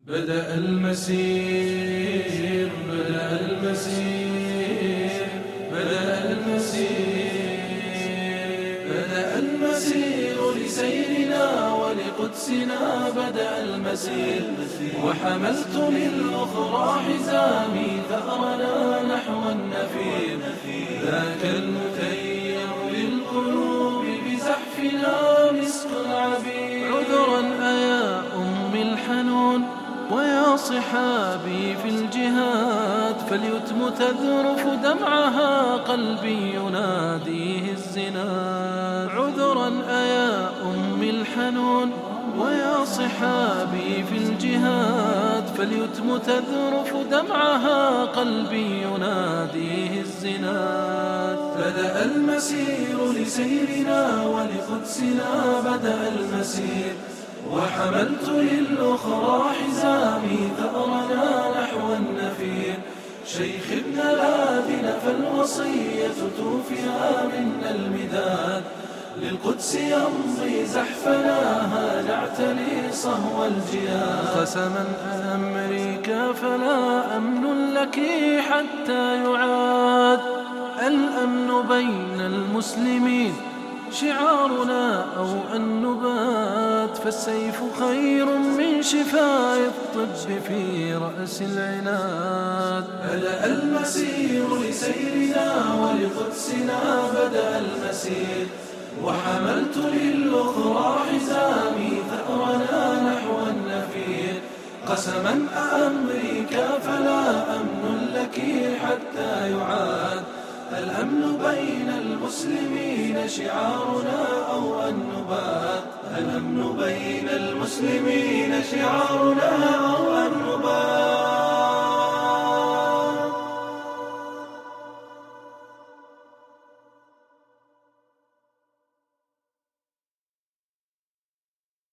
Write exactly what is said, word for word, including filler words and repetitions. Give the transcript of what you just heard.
بدأ المسير بدأ المسير بدأ المسير بدأ المسير لسيرنا ولقدسنا بدأ المسير وحملت للأخرى حزامي ثأرنا نحو النفير ذاك المتيم للقلوب بزحفنا مسك العبير عذرا أيا أمي الحنون ويا صحابي في الجهاد فاليتم تذرف دمعها قلبي يناديه الزناد عذرا أيا أمي الحنون ويا صحابي في الجهاد فاليتم تذرف دمعها قلبي يناديه الزناد بدأ المسير لسيرنا ولقدسنا بدأ المسير وحملت للأخرى حزامي ثأرنا نحو النفير شيخ ابن لاذن فالوصية توفيها منا المداد للقدس يمضي زحفناها نعتلي صهو الجهاد قسما أمريكا فلا أمن لك حتى يعاد الأمن بين المسلمين شعارنا أو أن نبات فالسيف خير من شفاء الطب في رأس العناد بدأ المسير لسيرنا ولقدسنا بدأ المسير وحملت للأخرى حزامي ثأرنا نحو النفير قسما أمريكا فلا أمن لك حتى يعاد الأمن بين المسلمين شعارنا أو النبات الأمن بين المسلمين شعارنا أو